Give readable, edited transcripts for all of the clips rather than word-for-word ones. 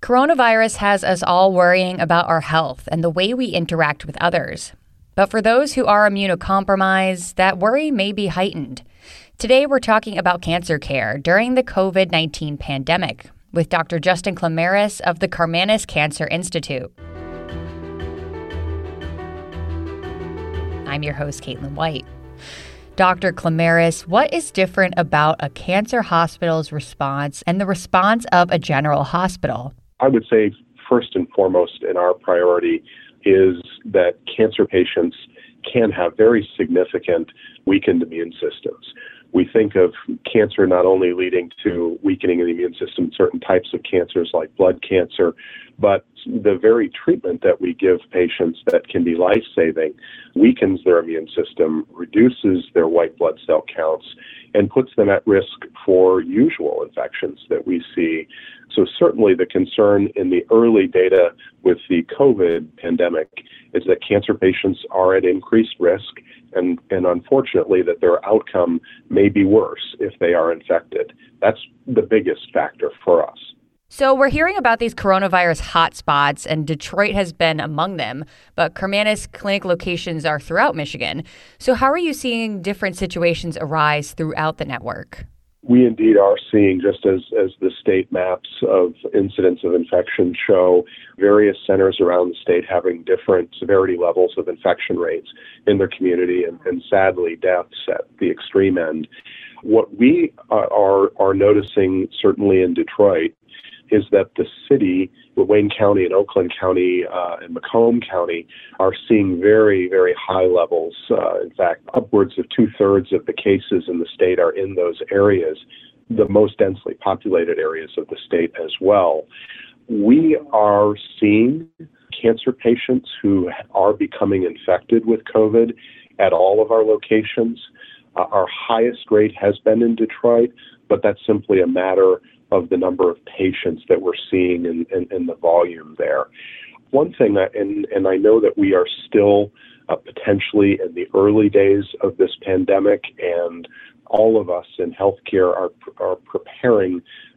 Coronavirus has us all worrying about our health and the way we interact with others. But for those who are immunocompromised, that worry may be heightened. Today, we're talking about cancer care during the COVID-19 pandemic with Dr. Justin Clamaris of the Karmanos Cancer Institute. I'm your host, Caitlin White. Dr. Clamaris, what is different about a cancer hospital's response and the response of a general hospital? I would say first and foremost in our priority is that cancer patients can have very significant weakened immune systems. We think of cancer not only leading to weakening of the immune system, certain types of cancers like blood cancer, but the very treatment that we give patients that can be life-saving weakens their immune system, reduces their white blood cell counts, and puts them at risk for usual infections that we see. So certainly the concern in the early data with the COVID pandemic is that cancer patients are at increased risk and unfortunately that their outcome may be worse if they are infected. That's the biggest factor for us. So we're hearing about these coronavirus hotspots, and Detroit has been among them, but Karmanos clinic locations are throughout Michigan. So how are you seeing different situations arise throughout the network? We indeed are seeing, just as the state maps of incidence of infection show, various centers around the state having different severity levels of infection rates in their community and sadly deaths at the extreme end. What we are noticing, certainly in Detroit, is that the city, Wayne County and Oakland County and Macomb County are seeing very, very high levels. In fact, upwards of 2/3 of the cases in the state are in those areas, the most densely populated areas of the state as well. We are seeing cancer patients who are becoming infected with COVID at all of our locations. Our highest rate has been in Detroit, but that's simply a matter of the number of patients that we're seeing in the volume there. One thing, and I know that we are still potentially in the early days of this pandemic, and all of us in healthcare are preparing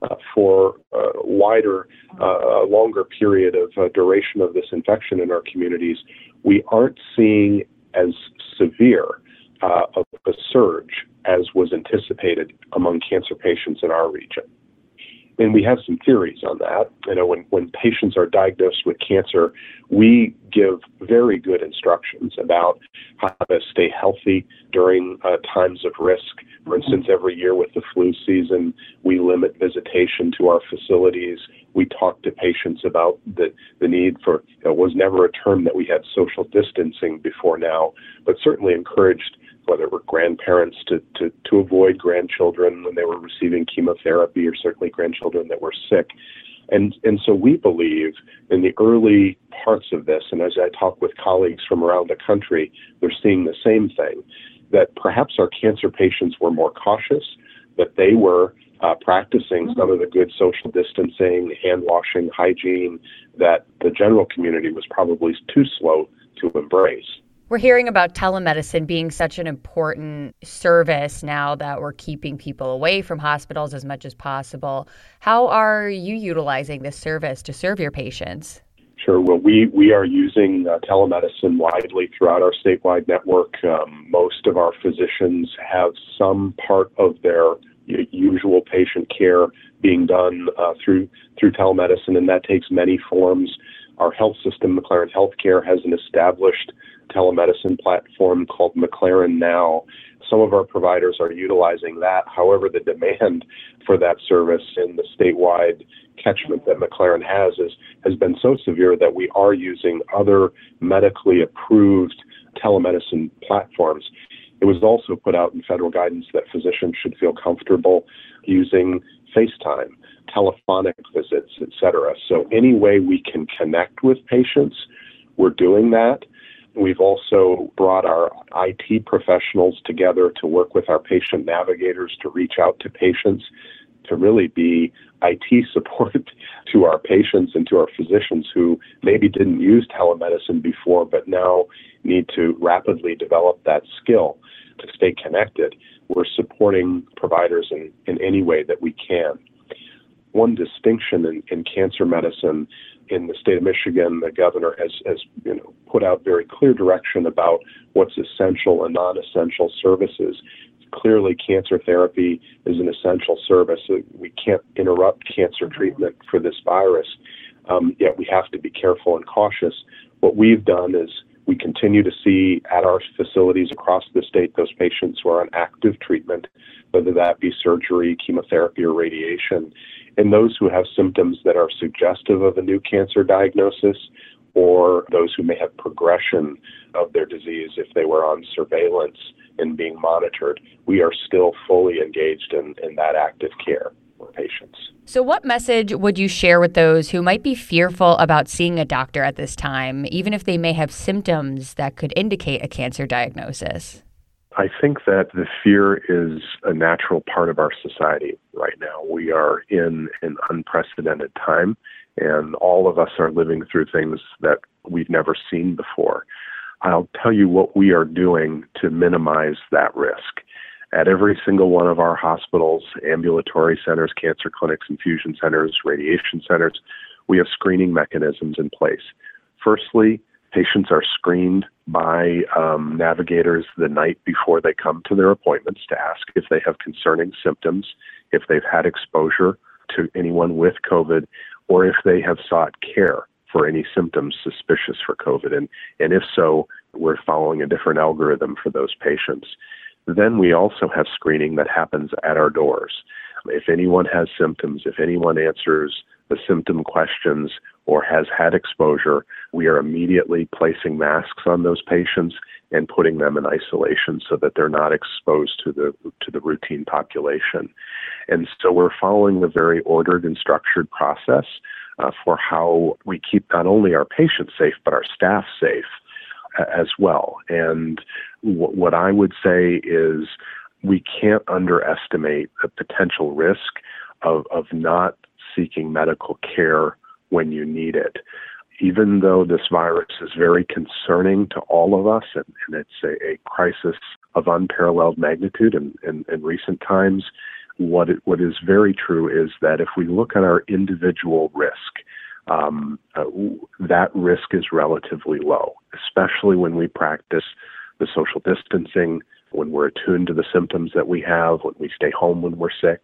for a wider, longer period of duration of this infection in our communities. We aren't seeing as severe of a surge as was anticipated among cancer patients in our region. And we have some theories on that. You know, when patients are diagnosed with cancer, we give very good instructions about how to stay healthy during times of risk. For instance, every year with the flu season, we limit visitation to our facilities. We talk to patients about the need for, it was never a term that we had, social distancing before now, but certainly encouraged whether it were grandparents to avoid grandchildren when they were receiving chemotherapy, or certainly grandchildren that were sick. And so we believe in the early parts of this, and as I talk with colleagues from around the country, they're seeing the same thing, that perhaps our cancer patients were more cautious, that they were practicing some of the good social distancing, hand washing, hygiene, that the general community was probably too slow to embrace. We're hearing about telemedicine being such an important service now that we're keeping people away from hospitals as much as possible. How are you utilizing this service to serve your patients? Sure. Well, we are using telemedicine widely throughout our statewide network. Most of our physicians have some part of their usual patient care being done through telemedicine, and that takes many forms. Our health system, McLaren Healthcare, has an established telemedicine platform called McLaren Now. Some of our providers are utilizing that. However, the demand for that service in the statewide catchment that McLaren has been so severe that we are using other medically approved telemedicine platforms. It was also put out in federal guidance that physicians should feel comfortable using FaceTime, telephonic visits, et cetera. So any way we can connect with patients, we're doing that. We've also brought our IT professionals together to work with our patient navigators to reach out to patients, to really be IT support to our patients and to our physicians who maybe didn't use telemedicine before, but now need to rapidly develop that skill to stay connected. We're supporting providers in any way that we can. one distinction in cancer medicine in the state of Michigan. The governor has put out very clear direction about what's essential and non-essential services. Clearly, cancer therapy is an essential service. We can't interrupt cancer treatment for this virus, yet we have to be careful and cautious. What we've done is we continue to see at our facilities across the state those patients who are on active treatment, whether that be surgery, chemotherapy, or radiation, and those who have symptoms that are suggestive of a new cancer diagnosis, or those who may have progression of their disease if they were on surveillance and being monitored. We are still fully engaged in that active care for patients. So what message would you share with those who might be fearful about seeing a doctor at this time, even if they may have symptoms that could indicate a cancer diagnosis? I think that the fear is a natural part of our society right now. We are in an unprecedented time, and all of us are living through things that we've never seen before. I'll tell you what we are doing to minimize that risk. At every single one of our hospitals, ambulatory centers, cancer clinics, infusion centers, radiation centers, we have screening mechanisms in place. Firstly, patients are screened by navigators the night before they come to their appointments to ask if they have concerning symptoms, if they've had exposure to anyone with COVID, or if they have sought care for any symptoms suspicious for COVID. And if so, we're following a different algorithm for those patients. Then we also have screening that happens at our doors. If anyone has symptoms, if anyone answers the symptom questions or has had exposure, we are immediately placing masks on those patients and putting them in isolation so that they're not exposed to the routine population. And so we're following a very ordered and structured process for how we keep not only our patients safe, but our staff safe as well. And what I would say is we can't underestimate the potential risk of not seeking medical care when you need it. Even though this virus is very concerning to all of us, and it's a crisis of unparalleled magnitude in recent times, what is very true is that if we look at our individual risk, that risk is relatively low, especially when we practice the social distancing, when we're attuned to the symptoms that we have, when we stay home when we're sick.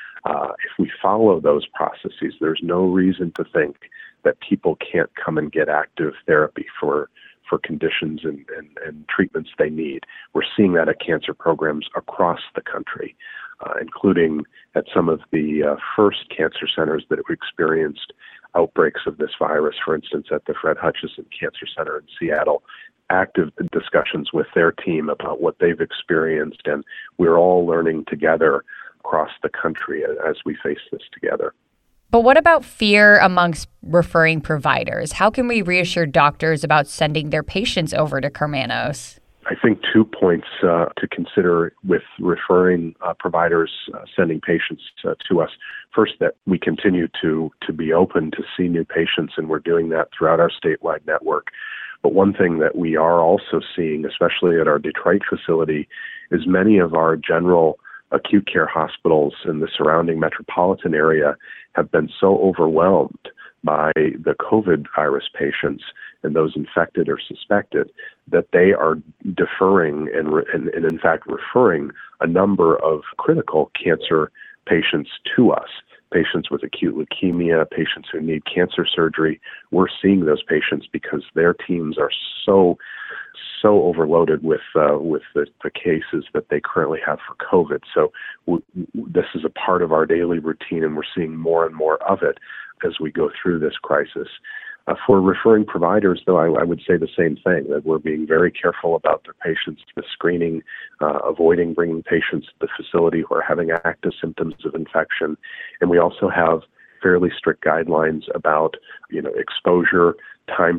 If we follow those processes, there's no reason to think that people can't come and get active therapy for conditions and treatments they need. We're seeing that at cancer programs across the country, including at some of the first cancer centers that experienced outbreaks of this virus, for instance, at the Fred Hutchinson Cancer Center in Seattle. Active discussions with their team about what they've experienced, and we're all learning together across the country as we face this together. But what about fear amongst referring providers? How can we reassure doctors about sending their patients over to Karmanos? I think 2 points to consider with referring providers sending patients to us. First, that we continue to be open to see new patients, and we're doing that throughout our statewide network. But one thing that we are also seeing, especially at our Detroit facility, is many of our general acute care hospitals in the surrounding metropolitan area have been so overwhelmed by the COVID virus patients and those infected or suspected that they are deferring and in fact referring a number of critical cancer patients to us. Patients with acute leukemia, patients who need cancer surgery. We're seeing those patients because their teams are so overloaded with the cases that they currently have for COVID. So this is a part of our daily routine, and we're seeing more and more of it as we go through this crisis. For referring providers, though, I would say the same thing, that we're being very careful about their patients, the screening, avoiding bringing patients to the facility who are having active symptoms of infection. And we also have fairly strict guidelines about, exposure, time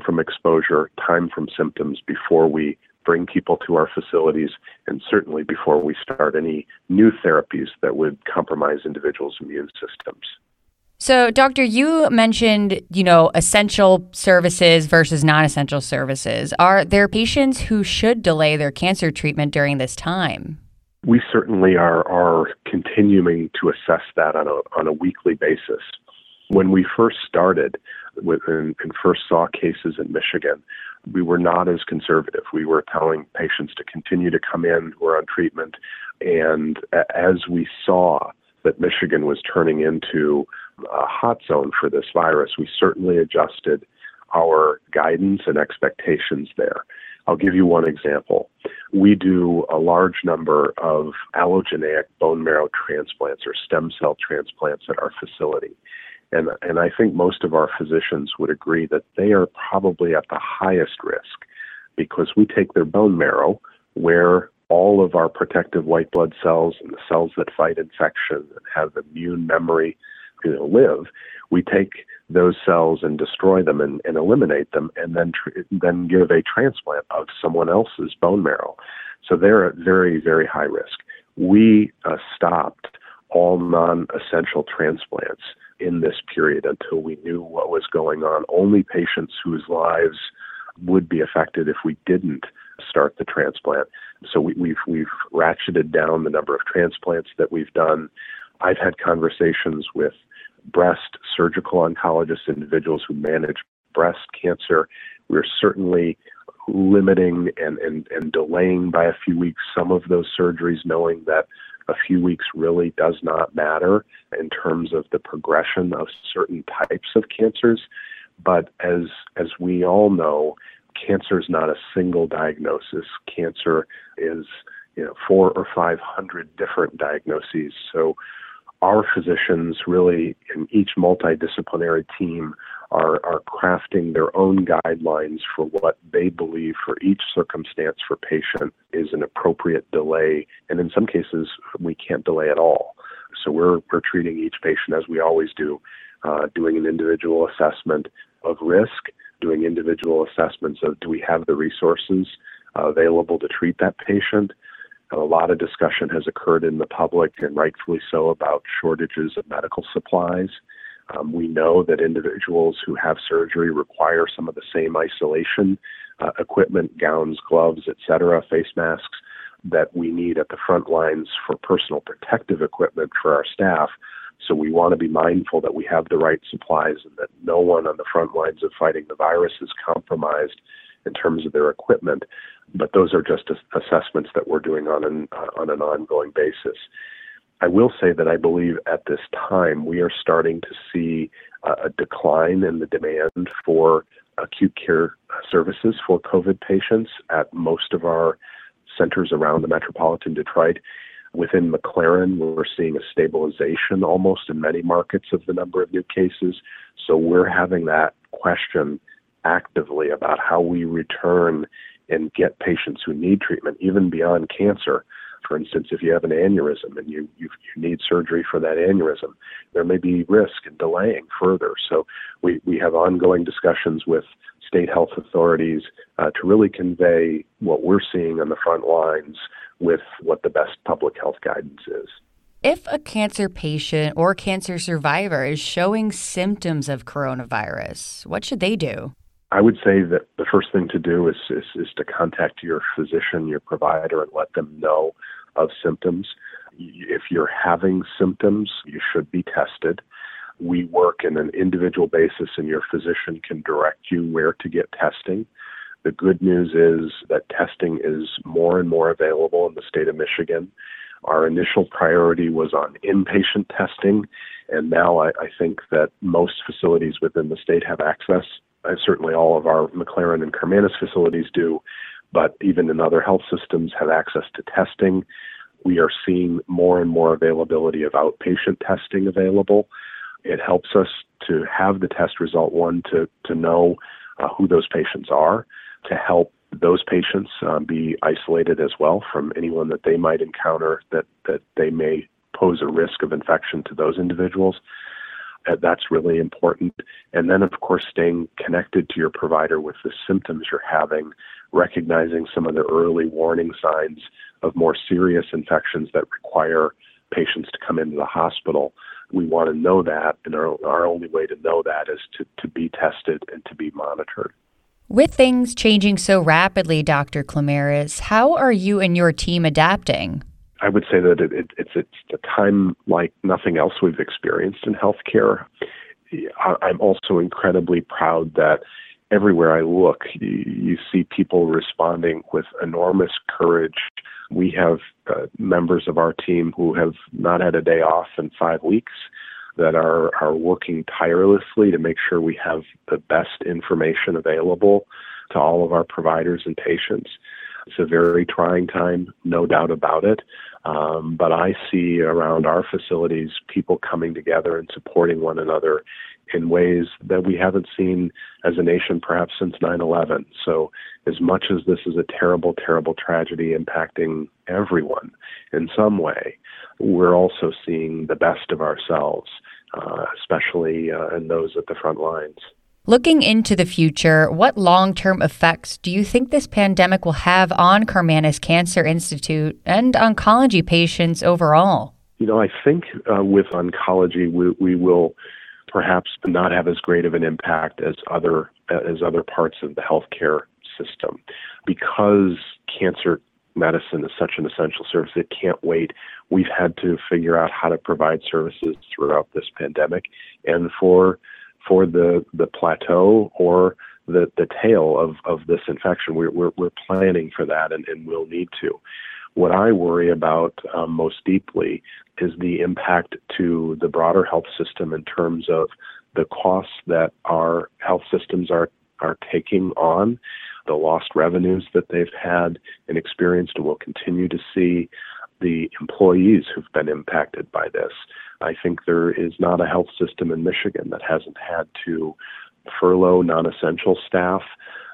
from symptoms before we bring people to our facilities, and certainly before we start any new therapies that would compromise individuals' immune systems. So, Doctor, you mentioned, essential services versus non-essential services. Are there patients who should delay their cancer treatment during this time? We certainly are continuing to assess that on a weekly basis. When we first started and first saw cases in Michigan, we were not as conservative. We were telling patients to continue to come in who are on treatment. And as we saw that Michigan was turning into a hot zone for this virus, we certainly adjusted our guidance and expectations there. I'll give you one example. We do a large number of allogeneic bone marrow transplants or stem cell transplants at our facility. And I think most of our physicians would agree that they are probably at the highest risk because we take their bone marrow where all of our protective white blood cells and the cells that fight infection and have immune memory live. We take those cells and destroy them and eliminate them and then give a transplant of someone else's bone marrow. So they're at very, very high risk. We stopped all non-essential transplants in this period until we knew what was going on. Only patients whose lives would be affected if we didn't start the transplant. So we've ratcheted down the number of transplants that we've done. I've had conversations with breast surgical oncologists, individuals who manage breast cancer. We're certainly limiting and delaying by a few weeks some of those surgeries, knowing that a few weeks really does not matter in terms of the progression of certain types of cancers. But as we all know, cancer is not a single diagnosis. Cancer is 400 or 500 different diagnoses. So our physicians really in each multidisciplinary team are crafting their own guidelines for what they believe for each circumstance for patient is an appropriate delay. And in some cases, we can't delay at all. So we're treating each patient as we always do, doing an individual assessment of risk, doing individual assessments of do we have the resources available to treat that patient. A lot of discussion has occurred in the public, and rightfully so, about shortages of medical supplies. We know that individuals who have surgery require some of the same isolation equipment, gowns, gloves, etc., face masks that we need at the front lines for personal protective equipment for our staff. So we want to be mindful that we have the right supplies and that no one on the front lines of fighting the virus is compromised in terms of their equipment. But those are just assessments that we're doing on an ongoing basis. I will say that I believe at this time we are starting to see a decline in the demand for acute care services for COVID patients at most of our centers around the metropolitan Detroit. Within McLaren, we're seeing a stabilization almost in many markets of the number of new cases. So we're having that question actively about how we return and get patients who need treatment, even beyond cancer. For instance, if you have an aneurysm and you need surgery for that aneurysm, there may be risk in delaying further. So we have ongoing discussions with state health authorities to really convey what we're seeing on the front lines with what the best public health guidance is. If a cancer patient or cancer survivor is showing symptoms of coronavirus, what should they do? I would say that the first thing to do is to contact your physician, your provider, and let them know of symptoms. If you're having symptoms, you should be tested. We work in an individual basis, and your physician can direct you where to get testing. The good news is that testing is more and more available in the state of Michigan. Our initial priority was on inpatient testing, and now I think that most facilities within the state have access. Certainly all of our McLaren and Karmanos facilities do, but even in other health systems have access to testing. We are seeing more and more availability of outpatient testing available. It helps us to have the test result, one, to know who those patients are, to help those patients be isolated as well from anyone that they might encounter that they may pose a risk of infection to those individuals. That's really important. And then, of course, staying connected to your provider with the symptoms you're having, recognizing some of the early warning signs of more serious infections that require patients to come into the hospital. We want to know that, and our only way to know that is to be tested and to be monitored. With things changing so rapidly, Dr. Klimaris, how are you and your team adapting? I would say that it's a time like nothing else we've experienced in healthcare. I'm also incredibly proud that everywhere I look, you see people responding with enormous courage. We have members of our team who have not had a day off in 5 weeks that are working tirelessly to make sure we have the best information available to all of our providers and patients. It's a very trying time, no doubt about it. But I see around our facilities people coming together and supporting one another in ways that we haven't seen as a nation perhaps since 9/11. So as much as this is a terrible, terrible tragedy impacting everyone in some way, we're also seeing the best of ourselves, especially in those at the front lines. Looking into the future, what long-term effects do you think this pandemic will have on Karmanos Cancer Institute and oncology patients overall? I think with oncology, we will perhaps not have as great of an impact as other parts of the healthcare system. Because cancer medicine is such an essential service, it can't wait. We've had to figure out how to provide services throughout this pandemic, and for the plateau or the tail of this infection, we're planning for that, and we'll need to. What I worry about most deeply is the impact to the broader health system in terms of the costs that our health systems are taking on, the lost revenues that they've had and experienced and will continue to see, the employees who've been impacted by this. I think there is not a health system in Michigan that hasn't had to furlough non-essential staff.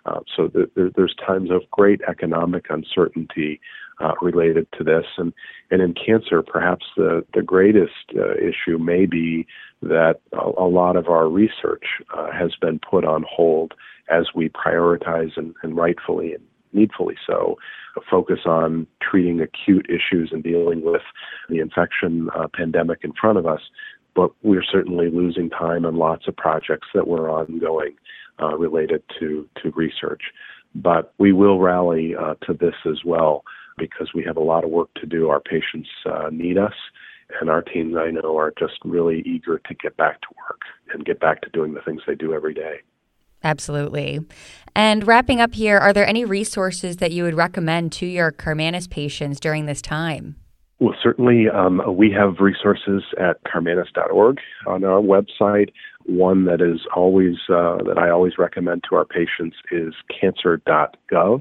So there's times of great economic uncertainty related to this. And in cancer, perhaps the greatest issue may be that a lot of our research has been put on hold as we prioritize and rightfully and needfully so, focus on treating acute issues and dealing with the infection pandemic in front of us. But we're certainly losing time on lots of projects that were ongoing related to research. But we will rally to this as well because we have a lot of work to do. Our patients need us, and our teams, I know, are just really eager to get back to work and get back to doing the things they do every day. Absolutely. And wrapping up here, are there any resources that you would recommend to your Karmanos patients during this time? Well, certainly we have resources at karmanos.org on our website. One that is always that I always recommend to our patients is cancer.gov.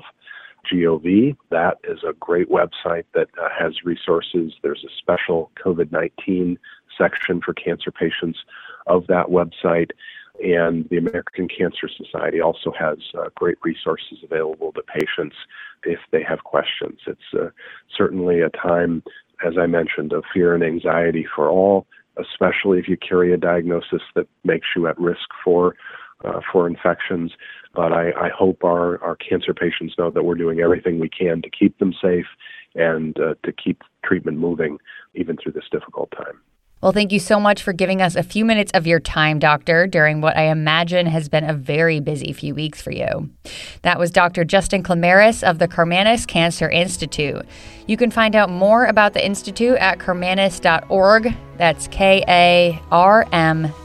G-O-V. That is a great website that has resources. There's a special COVID-19 section for cancer patients of that website. And the American Cancer Society also has great resources available to patients if they have questions. It's certainly a time, as I mentioned, of fear and anxiety for all, especially if you carry a diagnosis that makes you at risk for infections. But I hope our cancer patients know that we're doing everything we can to keep them safe and to keep treatment moving even through this difficult time. Well, thank you so much for giving us a few minutes of your time, Doctor, during what I imagine has been a very busy few weeks for you. That was Dr. Justin Klimaris of the Karmanos Cancer Institute. You can find out more about the Institute at karmanos.org. That's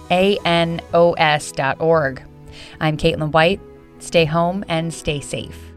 KARMANOS.org. I'm Caitlin White. Stay home and stay safe.